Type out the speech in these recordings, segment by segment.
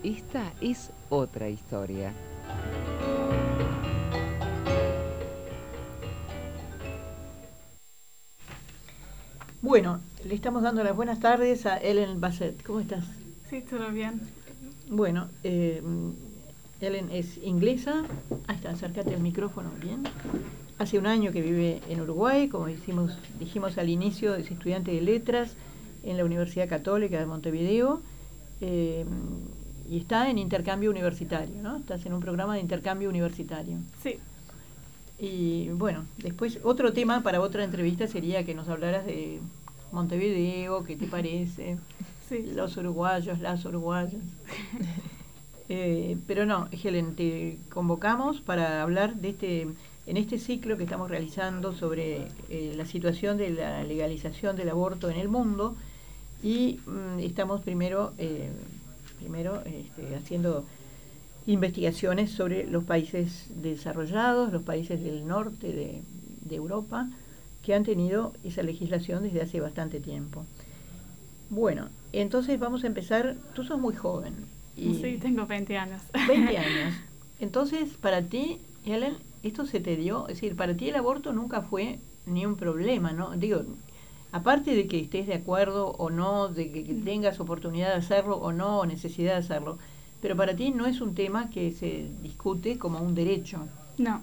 esta es otra historia. Bueno, le estamos dando las buenas tardes a Ellen Bassett. ¿Cómo estás? Sí, todo bien. Bueno, Ellen es inglesa. Ahí está, acércate al micrófono, bien. Hace un año que vive en Uruguay, como dijimos al inicio, es estudiante de letras en la Universidad Católica de Montevideo y está en intercambio universitario, ¿no? Estás en un programa de intercambio universitario. Sí. Y bueno, después otro tema para otra entrevista sería que nos hablaras de Montevideo, qué te parece, Sí. los uruguayos, las uruguayas. Pero no, Helen, te convocamos para hablar de en este ciclo que estamos realizando sobre la situación de la legalización del aborto en el mundo y estamos primero haciendo investigaciones sobre los países desarrollados, los países del norte de Europa, que han tenido esa legislación desde hace bastante tiempo. Bueno, entonces vamos a empezar. Tú sos muy joven. Sí, tengo 20 años. 20 años. Entonces, para ti, Helen, esto se te dio, es decir, para ti el aborto nunca fue ni un problema, ¿no? Digo, aparte de que estés de acuerdo o no, de que tengas oportunidad de hacerlo o no, o necesidad de hacerlo, pero para ti no es un tema que se discute como un derecho. No.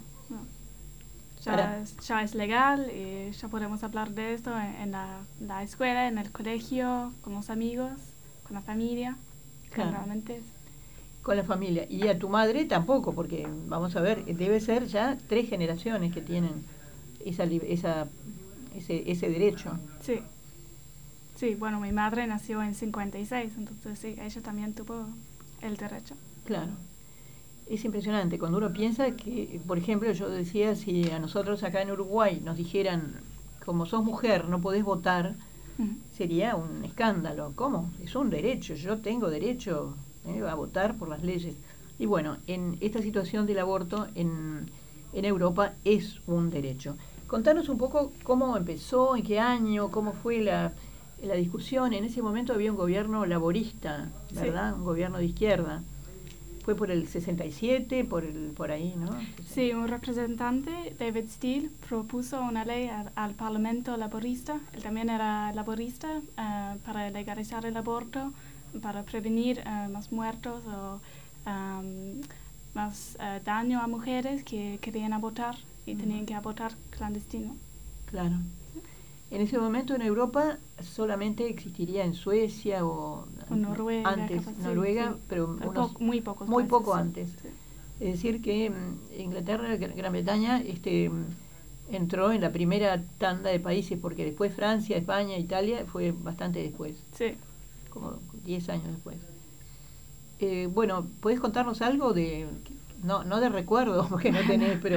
Ya es legal y ya podemos hablar de esto en la escuela, en el colegio, con los amigos, con la familia. Claro. Realmente. Con la familia. Y a tu madre tampoco, porque vamos a ver, debe ser ya 3 generaciones que tienen ese derecho. Sí. Sí, bueno, mi madre nació en 56, entonces sí, ella también tuvo el derecho. Claro. Es impresionante cuando uno piensa que, por ejemplo, yo decía, si a nosotros acá en Uruguay nos dijeran, como sos mujer, no podés votar, sería un escándalo. ¿Cómo? Es un derecho, yo tengo derecho a votar por las leyes. Y bueno, en esta situación del aborto en Europa es un derecho. Contanos un poco cómo empezó, en qué año, cómo fue la discusión. En ese momento había un gobierno laborista, ¿verdad? Sí. Un gobierno de izquierda. Fue por el 67, por ahí, ¿no? Sí, un representante, David Steele, propuso una ley al Parlamento laborista. Él también era laborista para legalizar el aborto, para prevenir más muertos o más daño a mujeres que querían abortar y tenían que abortar clandestino. Claro. En ese momento en Europa solamente existiría en Suecia o Noruega, antes, Noruega, sí. Pero muy pocos muy países, poco antes. Sí. Es decir que Inglaterra, Gran Bretaña, entró en la primera tanda de países, porque después Francia, España, Italia fue bastante después. Sí. Como 10 años después. Bueno, ¿podés contarnos algo no de recuerdo, porque no tenés, pero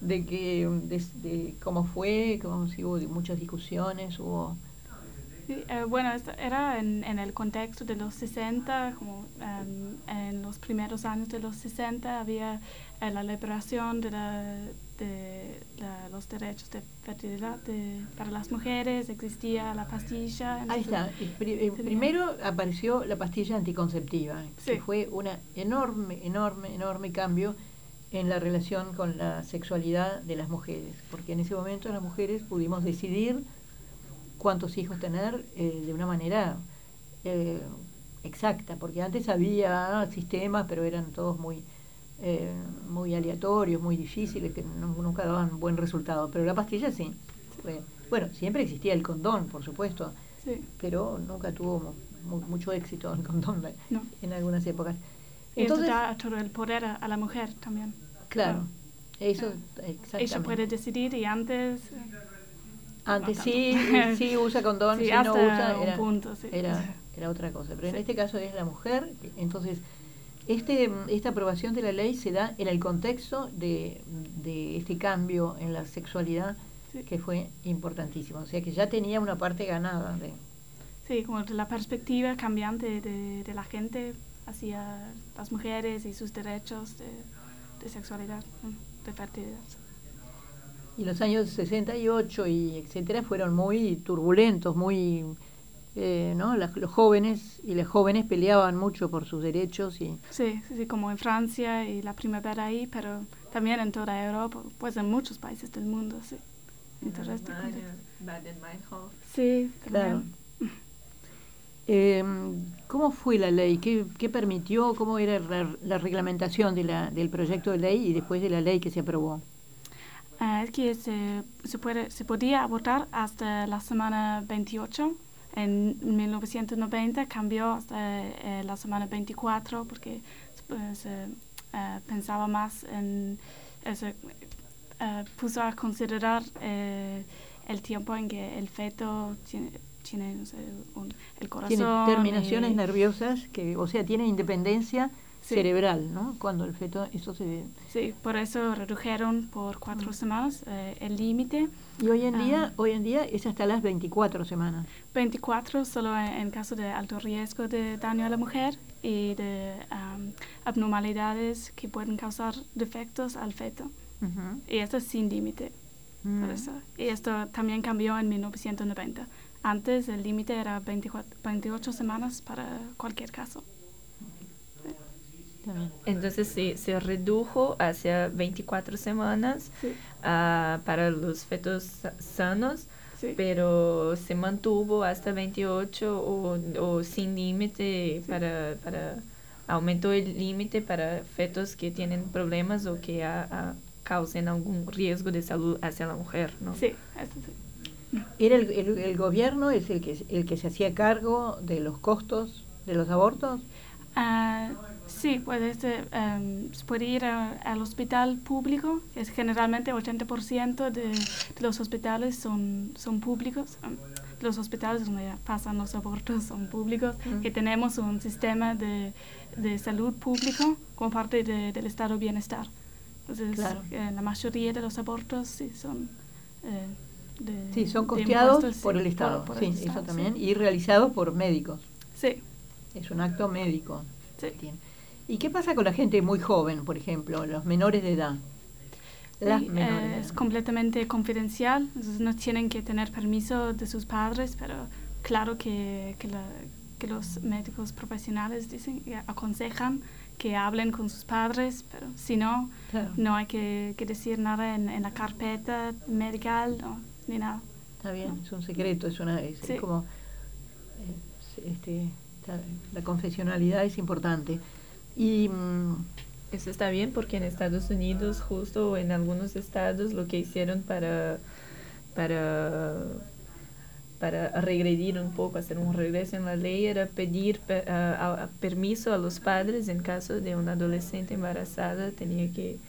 de cómo fue, como si hubo muchas discusiones, hubo... Sí, bueno, era en el contexto de los 60, como en los primeros años de los 60 había la liberación de los derechos de fertilidad para las mujeres, existía la pastilla. Ahí está, primero apareció la pastilla anticonceptiva, sí. Que fue un enorme cambio en la relación con la sexualidad de las mujeres, porque en ese momento las mujeres pudimos decidir cuántos hijos tener de una manera exacta, porque antes había sistemas, pero eran todos muy aleatorios, muy difíciles, que nunca daban buen resultado, pero la pastilla sí. Bueno, siempre existía el condón, por supuesto, sí. Pero nunca tuvo mucho éxito el condón en algunas épocas. Entonces, da todo el poder a la mujer también. Claro, eso exactamente. Ella puede decidir y antes sí usa condón, sí, si hasta no usa un punto, sí. era otra cosa. Pero en este caso es la mujer, entonces esta aprobación de la ley se da en el contexto de este cambio en la sexualidad, sí. Que fue importantísimo. O sea que ya tenía una parte ganada. Sí, como de la perspectiva cambiante de la gente hacia las mujeres y sus derechos de sexualidad, de fertilidad. Y los años 68 y etcétera fueron muy turbulentos, muy ¿no? Los jóvenes y las jóvenes peleaban mucho por sus derechos. Y Sí, sí, como en Francia y la primavera ahí, pero también en toda Europa, pues en muchos países del mundo, sí. En todo este contexto. Baden-Meinhof. Sí, claro. ¿Cómo fue la ley? ¿Qué permitió? ¿Cómo era la reglamentación del proyecto de ley y después de la ley que se aprobó? Es que se podía abortar hasta la semana 28. En 1990 cambió hasta la semana 24 porque se pensaba más en... se puso a considerar el tiempo en que el feto tiene no sé, el corazón. Tiene terminaciones nerviosas, o sea, tiene independencia cerebral, ¿no? Cuando el feto, eso se... Sí, por eso redujeron por 4 semanas el límite. Y hoy en día es hasta las 24 semanas. 24 solo en caso de alto riesgo de daño a la mujer y de abnormalidades que pueden causar defectos al feto. Uh-huh. Y esto es sin límite. Por eso. Y esto también cambió en 1990. Antes el límite era 28 semanas para cualquier caso. Entonces se redujo hacia 24 semanas para los fetos sanos, pero se mantuvo hasta 28 o sin límite para aumentó el límite para fetos que tienen problemas o que causen algún riesgo de salud hacia la mujer, ¿no? Sí, eso sí. ¿Era el gobierno es el que se hacía cargo de los costos de los abortos? Sí, se puede ir al hospital público, que es generalmente 80% de los hospitales son públicos. Los hospitales donde pasan los abortos son públicos, que tenemos un sistema de salud público como parte del estado de bienestar. Entonces, claro. La mayoría de los abortos sí son... son costeados por el Estado, por el Estado, eso también, y realizados por médicos. Sí. Es un acto médico. Sí. ¿Y qué pasa con la gente muy joven, por ejemplo, los menores de edad? Es completamente confidencial, entonces no tienen que tener permiso de sus padres, pero claro que los médicos profesionales aconsejan que hablen con sus padres, pero si no, claro, no hay que decir nada en la carpeta medical ni nada. Está bien, ¿no? Es un secreto, es como la confesionalidad es importante. Y eso está bien porque en Estados Unidos, justo en algunos estados, lo que hicieron para regredir un poco, hacer un regreso en la ley, era pedir permiso a los padres en caso de una adolescente embarazada, tenía que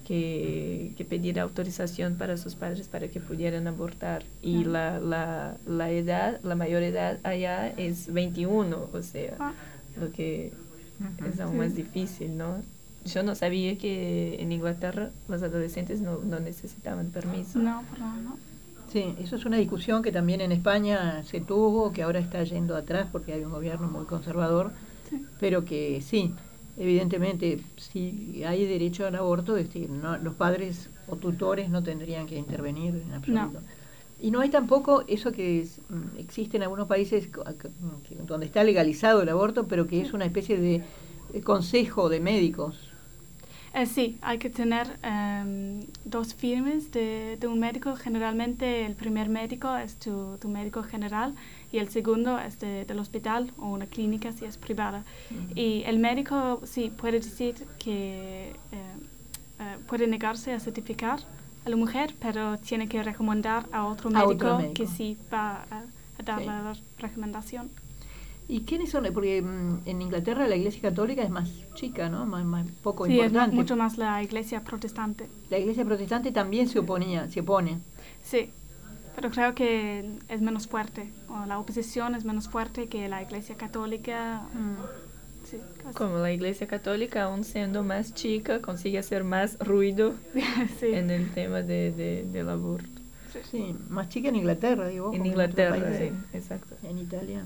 pedir autorización para sus padres para que pudieran abortar. Y la mayor edad allá es 21, o sea, lo que es aún más difícil, ¿no? Yo no sabía que en Inglaterra los adolescentes no necesitaban permiso. No, no. Sí, eso es una discusión que también en España se tuvo, que ahora está yendo atrás porque hay un gobierno muy conservador, pero que sí, evidentemente, si hay derecho al aborto, los padres o tutores no tendrían que intervenir en absoluto. No. Y no hay tampoco eso que existe en algunos países donde está legalizado el aborto, pero que es una especie de consejo de médicos. Sí, hay que tener 2 firmas de un médico. Generalmente el primer médico es tu médico general y el segundo es del hospital o una clínica si es privada. Y el médico sí puede decir que puede negarse a certificar a la mujer, pero tiene que recomendar a otro médico que sí va a dar la recomendación. ¿Y quiénes son? Porque en Inglaterra la Iglesia Católica es más chica, ¿no? Más poco sí, importante. Sí, mucho más la Iglesia Protestante. La Iglesia Protestante también se opone. Sí, pero creo que es menos fuerte, o la oposición es menos fuerte que la Iglesia Católica. Sí, como la Iglesia Católica, aún siendo más chica, consigue hacer más ruido en el tema del aborto. Sí, más chica en Inglaterra, digo. En Inglaterra, sí, exacto. En Italia.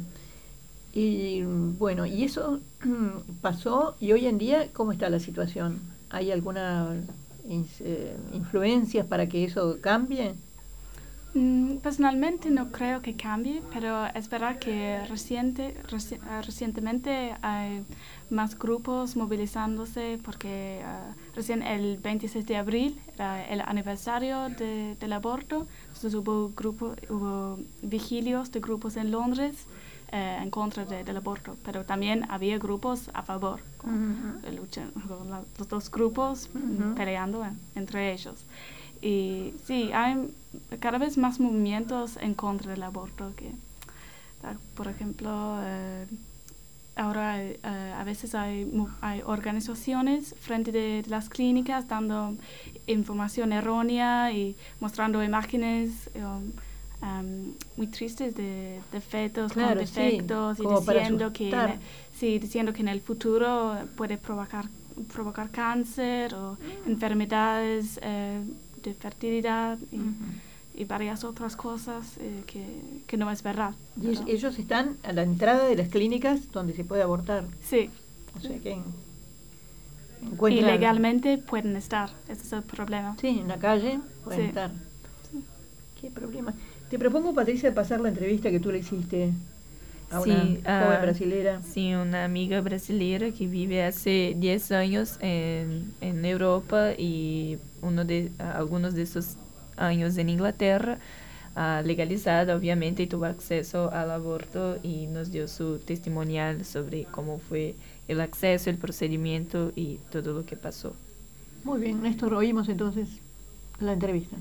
Y bueno, y eso pasó, y hoy en día, ¿cómo está la situación? ¿Hay alguna influencias para que eso cambie? Personalmente no creo que cambie, pero es verdad que recientemente hay más grupos movilizándose porque recién el 26 de abril era el aniversario del aborto, entonces hubo vigilios de grupos en Londres en contra del aborto, pero también había grupos a favor, con los dos grupos peleando entre ellos. Y sí, hay cada vez más movimientos en contra del aborto. Por ejemplo, ahora a veces hay organizaciones frente de las clínicas dando información errónea y mostrando imágenes muy tristes de fetos con defectos, sí, y diciendo que en el futuro puede provocar cáncer o enfermedades de fertilidad y varias otras cosas que no es verdad. Y ellos están a la entrada de las clínicas donde se puede abortar. Sí. O sea que y legalmente pueden estar, ese es el problema. Sí, en la calle pueden estar. Sí. Qué problema. Te propongo, Patricia, pasar la entrevista que tú le hiciste a una joven brasilera. Sí, una amiga brasilera que vive hace 10 años en Europa y algunos de esos años en Inglaterra, legalizada obviamente, y tuvo acceso al aborto y nos dio su testimonial sobre cómo fue el acceso, el procedimiento y todo lo que pasó. Muy bien, Néstor, oímos entonces la entrevista.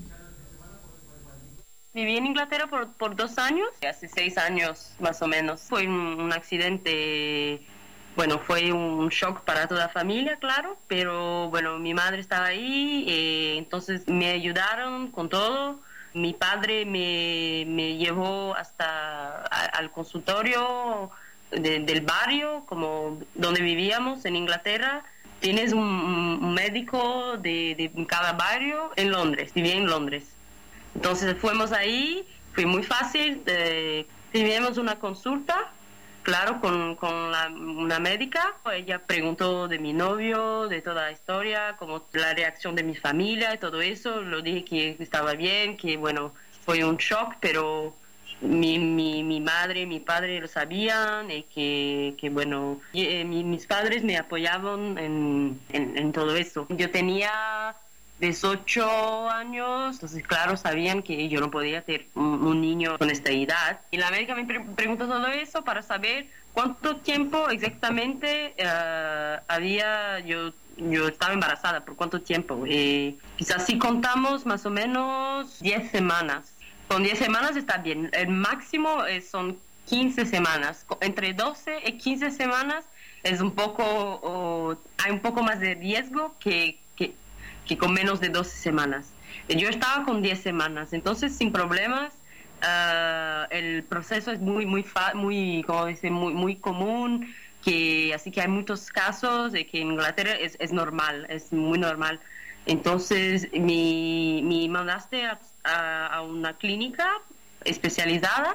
Viví en Inglaterra por 2 años, hace 6 años más o menos. Fue un accidente, bueno, fue un shock para toda la familia, claro, pero bueno, mi madre estaba ahí, entonces me ayudaron con todo. Mi padre me llevó hasta al consultorio del barrio, como donde vivíamos en Inglaterra. Tienes un médico de cada barrio en Londres, vivía en Londres. Entonces fuimos ahí, fue muy fácil, tuvimos una consulta, claro, con una médica. Ella preguntó de mi novio, de toda la historia, como la reacción de mi familia y todo eso. Lo dije que estaba bien, que bueno, fue un shock, pero mi madre y mi padre lo sabían y que bueno, mis padres me apoyaban en todo eso. Yo tenía 18 años, entonces claro, sabían que yo no podía tener un niño con esta edad. Y la médica me preguntó todo eso para saber cuánto tiempo exactamente yo estaba embarazada, por cuánto tiempo. Quizás si contamos más o menos 10 semanas. Con 10 semanas está bien. El máximo son 15 semanas. Entre 12 y 15 semanas es hay un poco más de riesgo que con menos de 12 semanas. Yo estaba con 10 semanas, entonces sin problemas. El proceso es muy común, así que hay muchos casos de que en Inglaterra es normal, es muy normal. Entonces me mandaste a una clínica especializada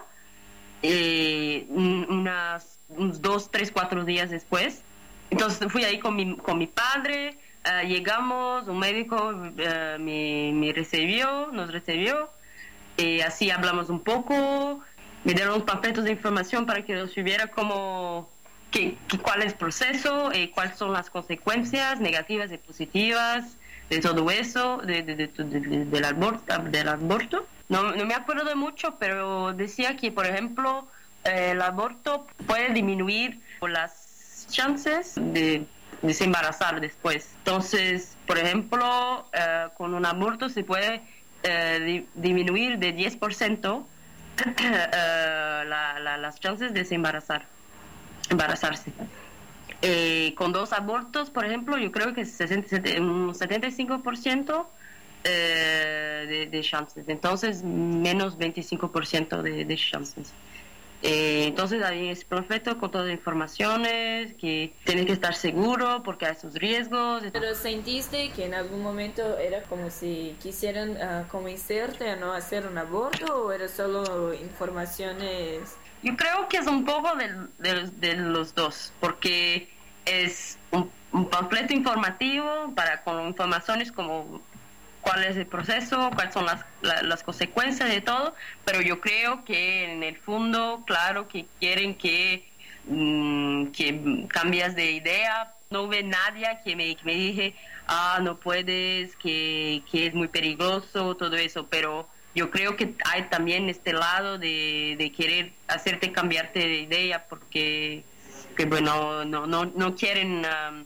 unos 2, 3, 4 días después. Entonces fui ahí con mi padre. Llegamos, un médico nos recibió, así hablamos un poco, me dieron unos panfletos de información para que yo supiera cuál es el proceso, cuáles son las consecuencias negativas y positivas de todo eso, del aborto. No me acuerdo de mucho, pero decía que, por ejemplo, el aborto puede disminuir las chances de desembarazar después. Entonces, por ejemplo, con un aborto se puede disminuir de 10% las chances de embarazarse. Con 2 abortos, por ejemplo, yo creo que es un 75% de chances. Entonces, menos 25% de chances. Entonces ahí es perfecto con todas las informaciones, que tienes que estar seguro porque hay sus riesgos. Pero ¿sentiste que en algún momento era como si quisieran convencerte a no hacer un aborto o era solo informaciones? Yo creo que es un poco de los dos, porque es un panfleto informativo con informaciones como cuál es el proceso, cuáles son las consecuencias de todo, pero yo creo que en el fondo, claro que quieren que cambias de idea. No ve nadie que me dije, no puedes, que es muy peligroso, todo eso, pero yo creo que hay también este lado de querer hacerte cambiarte de idea porque bueno, no quieren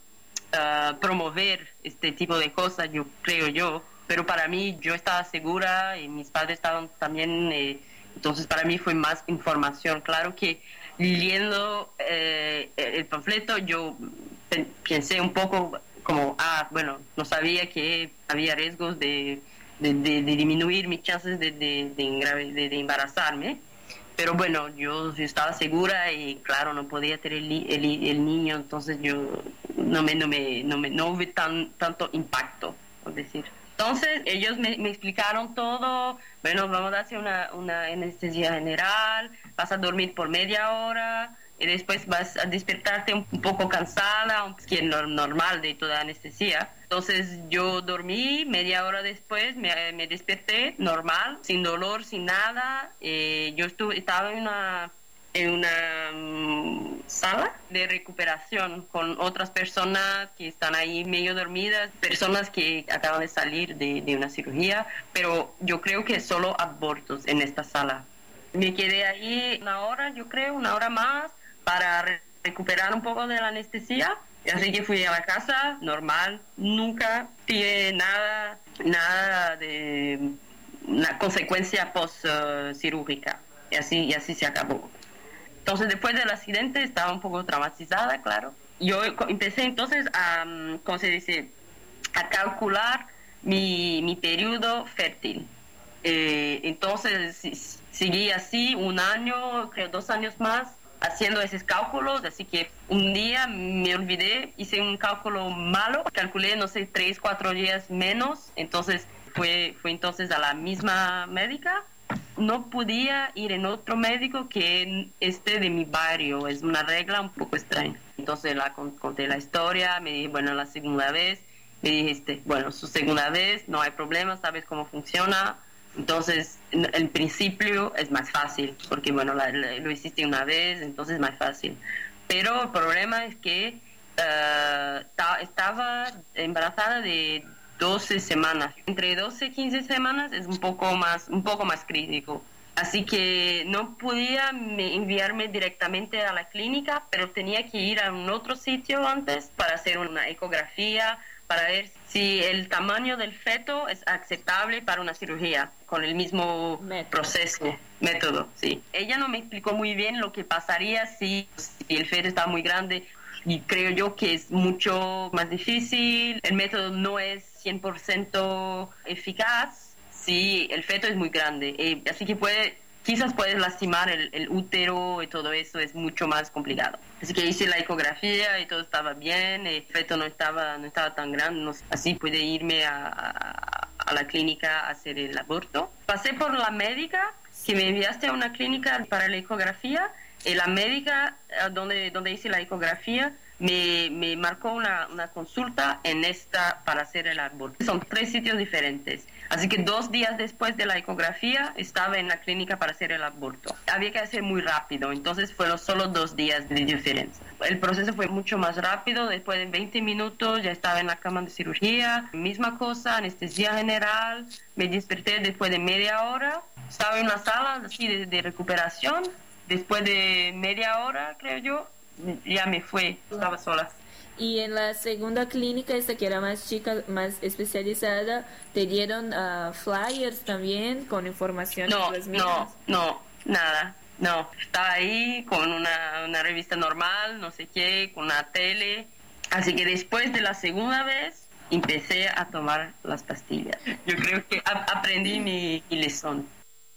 promover este tipo de cosas, yo creo yo, pero para mí yo estaba segura y mis padres estaban también, entonces para mí fue más información. Claro que leyendo el panfleto yo pensé un poco como, bueno, no sabía que había riesgos de disminuir mis chances de embarazarme, pero bueno, yo estaba segura y claro, no podía tener el niño, entonces yo no hubo tanto impacto, por decir. Entonces ellos me explicaron todo, bueno, vamos a hacer una anestesia general, vas a dormir por media hora y después vas a despertarte un poco cansada, aunque es normal de toda anestesia. Entonces yo dormí, media hora después me desperté normal, sin dolor, sin nada. Yo estaba en una sala de recuperación con otras personas que están ahí medio dormidas, personas que acaban de salir de una cirugía, pero yo creo que solo abortos en esta sala. Me quedé ahí una hora, yo creo, una hora más para recuperar un poco de la anestesia. Así que fui a la casa normal, nunca tuve nada de una consecuencia post-cirúrgica. Y así se acabó. Entonces, después del accidente, estaba un poco traumatizada, claro. Yo empecé entonces ¿cómo se dice?, a calcular mi periodo fértil. Entonces, seguí así un año, creo 2 años más, haciendo esos cálculos, así que un día me olvidé, hice un cálculo malo, calculé, no sé, 3, 4 días menos, entonces fue entonces a la misma médica. No podía ir en otro médico que de mi barrio, es una regla un poco extraña. Entonces conté la historia, me dije, bueno, la segunda vez, me dijiste, bueno, su segunda vez, no hay problema, sabes cómo funciona. Entonces, en principio es más fácil, porque bueno, lo hiciste una vez, entonces es más fácil. Pero el problema es que estaba embarazada de 12 semanas. Entre 12 y 15 semanas es un poco más crítico. Así que no podía enviarme directamente a la clínica, pero tenía que ir a un otro sitio antes para hacer una ecografía, para ver si el tamaño del feto es aceptable para una cirugía, con el mismo método, sí. Ella no me explicó muy bien lo que pasaría si el feto está muy grande, y creo yo que es mucho más difícil, el método no es 100% eficaz si el feto es muy grande, así que quizás puedes lastimar el útero y todo eso, es mucho más complicado. Así que hice la ecografía y todo estaba bien, el feto no estaba tan grande, así pude irme a la clínica a hacer el aborto. Pasé por la médica que me enviaste a una clínica para la ecografía, y la médica donde hice la ecografía me marcó una consulta para hacer el aborto. Son 3 sitios diferentes. Así que 2 días después de la ecografía estaba en la clínica para hacer el aborto. Había que hacer muy rápido, entonces fueron solo 2 días de diferencia. El proceso fue mucho más rápido, después de 20 minutos ya estaba en la cama de cirugía, misma cosa, anestesia general, me desperté después de media hora, estaba en una sala así de recuperación, después de media hora, creo yo, ya me fue, estaba sola. Y en la segunda clínica, esta que era más chica, más especializada, ¿te dieron flyers también con información? No, nada. No, estaba ahí con una revista normal, no sé qué, con una tele. Así que después de la segunda vez empecé a tomar las pastillas. Yo creo que aprendí mi lección.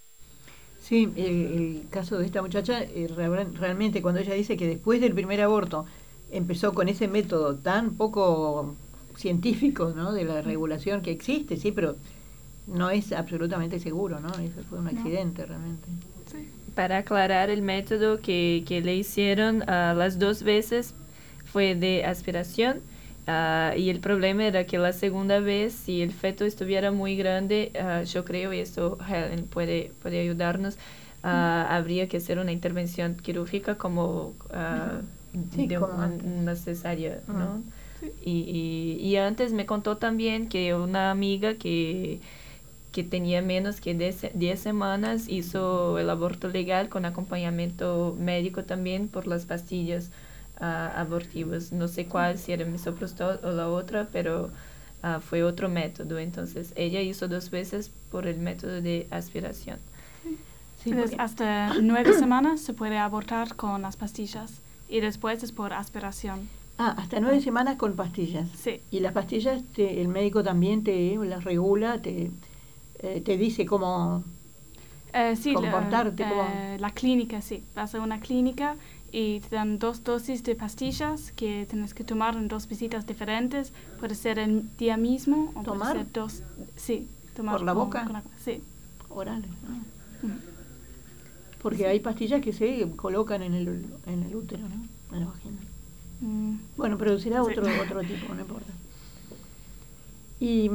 Sí, el caso de esta muchacha, realmente cuando ella dice que después del primer aborto empezó con ese método tan poco científico, ¿no?, de la regulación que existe, sí, pero no es absolutamente seguro, ¿no? Eso fue un accidente realmente. Sí. Para aclarar, el método que le hicieron las 2 veces fue de aspiración. Y el problema era que la segunda vez, si el feto estuviera muy grande, yo creo, y esto Helen puede ayudarnos, habría que hacer una intervención quirúrgica como Sí, de como antes. una cesárea, ¿no? Sí. Y antes me contó también que una amiga que tenía menos que 10 semanas hizo el aborto legal con acompañamiento médico también por las pastillas abortivas. No sé cuál, si era misoprostol o la otra, pero fue otro método. Entonces ella hizo 2 veces por el método de aspiración. Sí, Entonces, porque- hasta 9 semanas se puede abortar con las pastillas y después es por aspiración. hasta 9 semanas con pastillas. Sí. Y las pastillas, el médico también te las regula, te dice cómo Sí, comportarte. la clínica, sí. Vas a una clínica y te dan 2 dosis de pastillas que tienes que tomar en 2 visitas diferentes. Puede ser el día mismo o ¿Tomar? puede ser 2. Sí, tomar ¿Por la boca? sí. orales, ¿no? Ujú. Porque hay pastillas que se colocan en el útero, ¿no? En la vagina. Mm, Bueno, pero será Sí. otro tipo, no importa. Y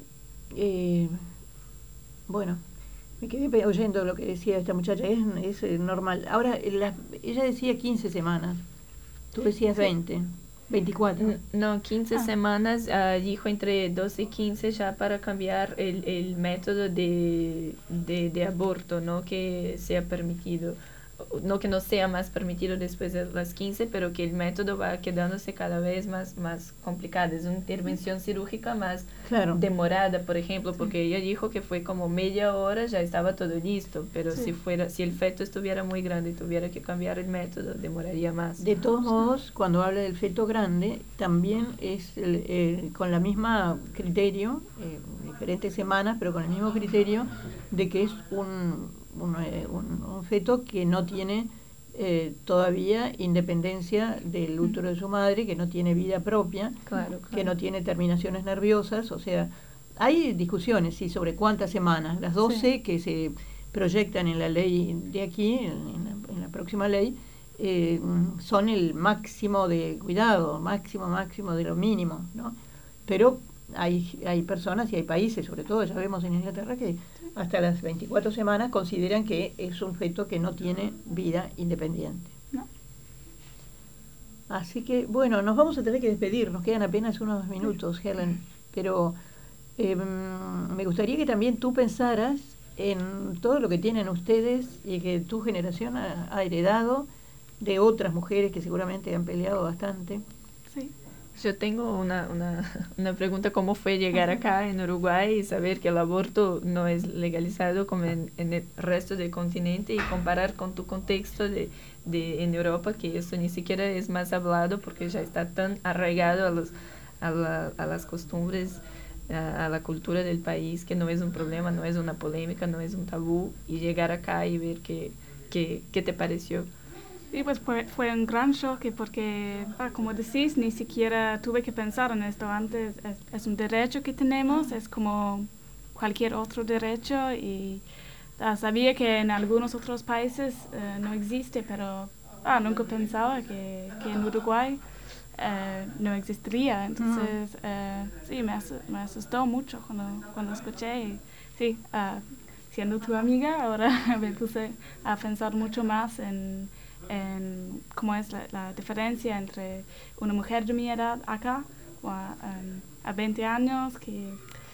bueno, me quedé oyendo lo que decía esta muchacha, es normal. Ahora, ella decía 15 semanas, tú decías Sí. 20, 24. No, 15 Ah. semanas, dijo entre 12 y 15 ya para cambiar el método de aborto, no que sea permitido, no que no sea más permitido después de las 15, pero que el método va quedándose cada vez más complicado. Es una intervención cirúrgica más Claro. demorada, por ejemplo, porque ella dijo que fue como media hora, ya estaba todo listo, pero Sí. si el feto estuviera muy grande y tuviera que cambiar el método, demoraría más. De todos modos, cuando habla del feto grande, también es con la misma criterio, diferentes semanas, pero con el mismo criterio de que es un feto que no tiene todavía independencia del útero de su madre, que no tiene vida propia, Claro, que no tiene terminaciones nerviosas, o sea, hay discusiones, sí, sobre cuántas semanas, las 12 Sí. que se proyectan en la ley de aquí, en la próxima ley, son el máximo de cuidado, máximo de lo mínimo, ¿no? Pero hay personas y hay países, sobre todo ya vemos en Inglaterra, que hasta las 24 semanas consideran que es un feto que no tiene vida independiente. No. Así que, bueno, nos vamos a tener que despedir, nos quedan apenas unos minutos, Helen, pero me gustaría que también tú pensaras en todo lo que tienen ustedes y que tu generación ha heredado de otras mujeres que seguramente han peleado bastante. Sí. Yo tengo una pregunta, ¿cómo fue llegar acá en Uruguay y saber que el aborto no es legalizado como en el resto del continente y comparar con tu contexto en Europa, que eso ni siquiera es más hablado porque ya está tan arraigado a las costumbres, a la cultura del país, que no es un problema, no es una polémica, no es un tabú, y llegar acá y ver qué te pareció? Sí, pues fue un gran choque porque, como decís, ni siquiera tuve que pensar en esto antes. Es un derecho que tenemos, es como cualquier otro derecho y sabía que en algunos otros países no existe, pero nunca pensaba que en Uruguay no existiría. Entonces, sí, me asustó mucho cuando escuché. Y, sí, siendo tu amiga, ahora me puse a pensar mucho más en cómo es la diferencia entre una mujer de mi edad acá o a 20 años, que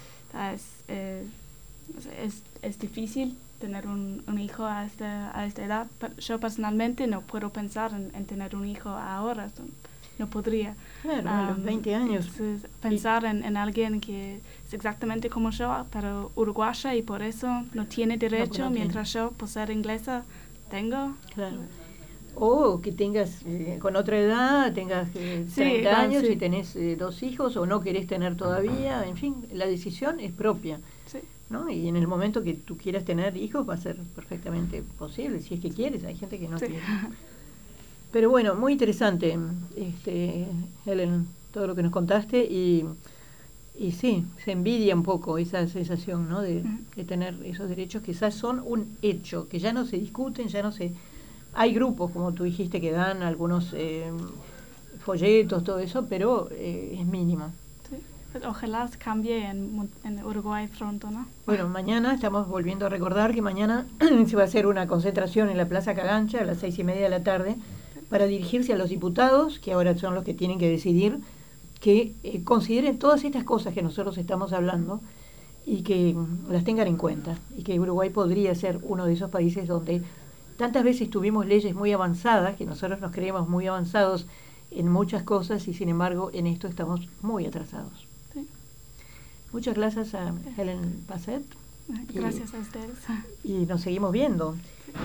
es difícil tener un hijo a esta edad. Yo personalmente no puedo pensar en tener un hijo ahora, no podría. Claro, a los 20 años. Entonces, pensar en alguien que es exactamente como yo, pero uruguaya y por eso no tiene derecho, no tiene. mientras yo, por ser inglesa, tengo. Claro. O que tengas, con otra edad, tengas 30 años sí. y tenés 2 hijos o no querés tener todavía, en fin, la decisión es propia, Sí. ¿no? Y en el momento que tú quieras tener hijos va a ser perfectamente posible, si es que quieres, hay gente que no Sí. quiere. Pero bueno, muy interesante, Helen, todo lo que nos contaste y sí, se envidia un poco esa sensación, ¿no? De tener esos derechos que ya son un hecho, que ya no se discuten, ya no se... Hay grupos, como tú dijiste, que dan algunos folletos, todo eso, pero es mínimo. Sí. Pues ojalá cambie en Uruguay pronto, ¿no? Bueno, mañana estamos volviendo a recordar que mañana se va a hacer una concentración en la Plaza Cagancha a las 6:30 de la tarde para dirigirse a los diputados, que ahora son los que tienen que decidir, que consideren todas estas cosas que nosotros estamos hablando y que las tengan en cuenta, y que Uruguay podría ser uno de esos países donde tantas veces tuvimos leyes muy avanzadas, que nosotros nos creemos muy avanzados en muchas cosas y sin embargo en esto estamos muy atrasados. Sí. Muchas gracias a Helen Passet. Gracias a ustedes. Y nos seguimos viendo.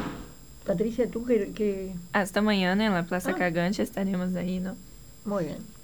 Patricia, tú que... Hasta mañana en la Plaza Cagancha estaremos ahí, ¿no? Muy bien.